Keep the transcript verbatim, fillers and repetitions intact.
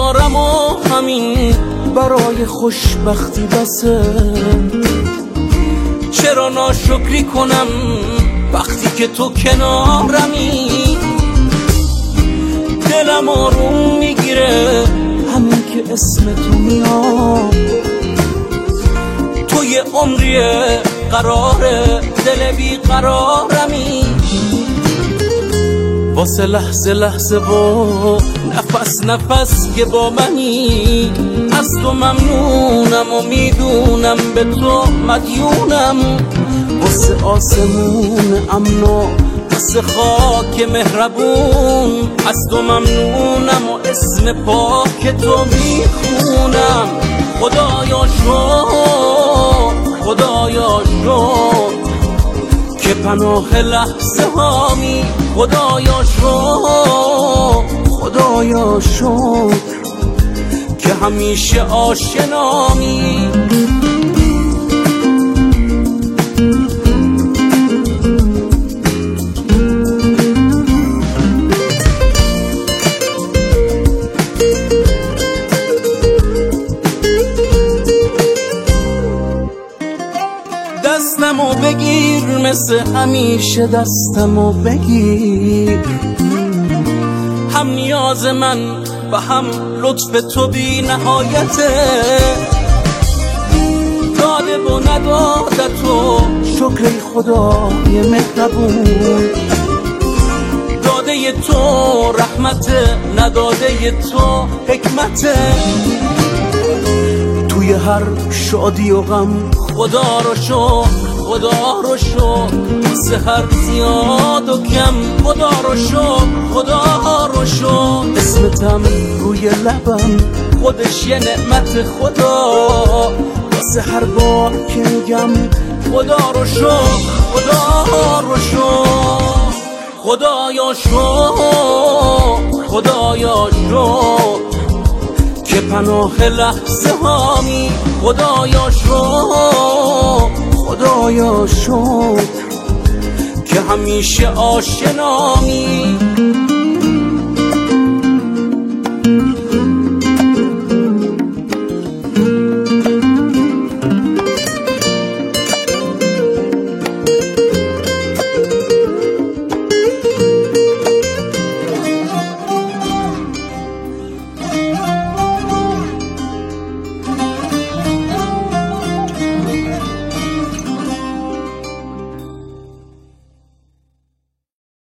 کنارم و همین برای خوشبختی بسه. چرا ناشکری کنم وقتی که تو کنارمی؟ دلم آروم میگیره همین که اسم تو میاد. تو یه عمریه قراره دل بی قرارمی. واسه لحظه لحظه و نفس نفس که با منی، از تو ممنونم و میدونم به تو مدیونم. واسه آسمون امنا، واسه خاک مهربون، از تو ممنونم و اسم پاک تو میخونم. خدایا شکر، خدایا شکر که پناه لحظه هامی. خدایا شکر، خدایا شکر که همیشه آشنامی. دستمو بگیر مثل همیشه، دستمو بگیر. هم نیاز من و هم لطف تو بی نهایته. داده و نداده تو شکر خدای مهربون. داده تو رحمت، نداده تو حکمت. توی هر شادی و غم خدا رو شکر، خدا رو شکر. واسه هر زیاد و کم خدا رو شکر، خدا رو شکر. اسمتم روی لبم خودش یه نعمت خدا. واسه هر بار که میگم خدا رو شکر، خدا رو شکر. خدایا شکر، خدایا شکر که پناه لحظه هامی. خدایا شکر، خدایا شکر که همیشه آشنامی.